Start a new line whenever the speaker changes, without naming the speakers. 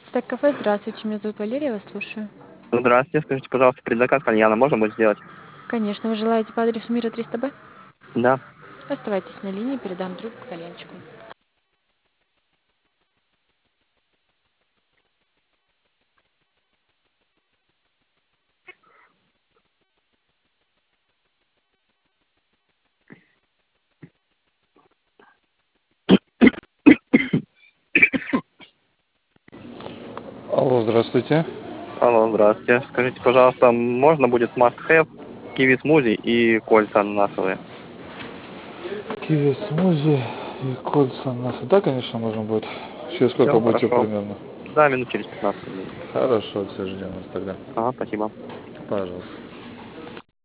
Так, кафе, здравствуйте, меня зовут Валерия, я вас слушаю.
Здравствуйте, скажите, пожалуйста, предзаказ кальяна можно будет сделать?
Конечно, вы желаете по адресу Мира 300Б?
Да.
Оставайтесь на линии, передам трубку кальянчику.
Алло, здравствуйте.
Алло, здравствуйте. Скажите, пожалуйста, можно будет must-have киви смузи и кольца ананасовые?
Киви смузи и кольца ананаса. Да, конечно, можно будет. Через сколько
Все,
будете
хорошо.
примерно?
Да, минут через 15 будет.
Хорошо, все ждем вас тогда.
Ага, спасибо.
Пожалуйста.